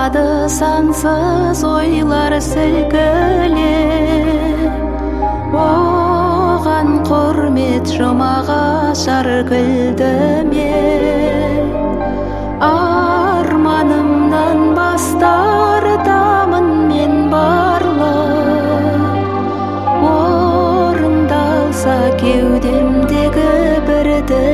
алады сансыз ойлар сілкілеп, оған құрмет жұмағашар күлдіме. Арманымнан бас тартамын мен барлық, орындалса кеудемдегі бір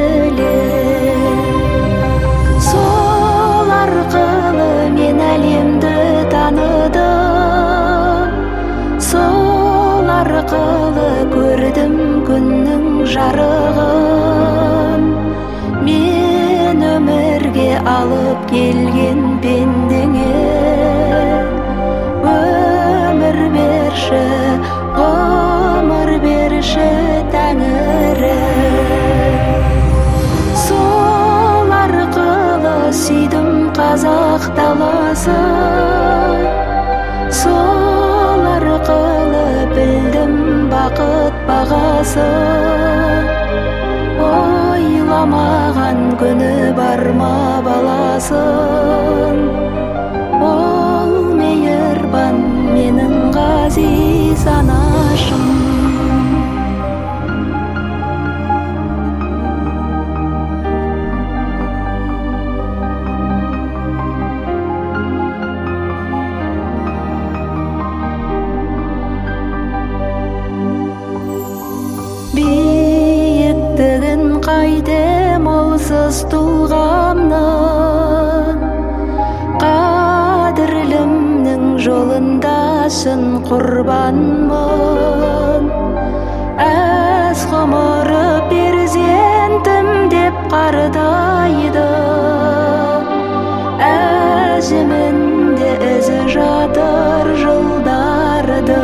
тілек. Сол арқылы мен әлемді таныдым, сол арқылы көрдім күннің жарығын. Мен өмірге алып келген пендеңе өмір берші, ғұмыр берші Тәңірім. Сол арқылы сүйдім қазақ даласын, сол арқылы білдім бақыт бағасын. Ойламаған күні бар ма баласын, ол мейірбан менің ғазиз анашым. Биіктігін қайтем олсыз тұлғамның, қадірлімнің жолында шын құрбанмын. Әз ғұмыры перзентім деп қардайды, әжімін де ізі жатыр жылдарды.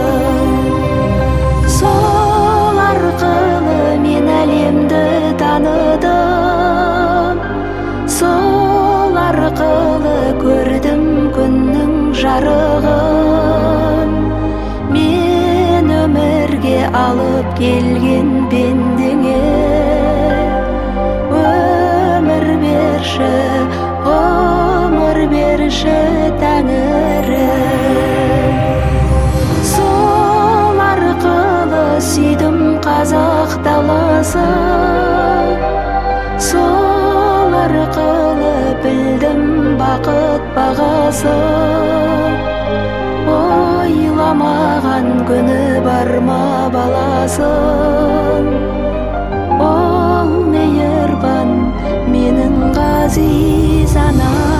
Сол арқылы мен әлемді таныдым, сол арқылы көрдім күннің жарығын. Мен өмірге алып келген пендеңе өмір берші, ғұмыр берші Тәңірім. Сол арқылы сүйдім қазақ даласын, сол арқылы білдім бақыт бағасын. Ойламаған күні бар ма баласын, ол мейірбан менің ғазиз анам.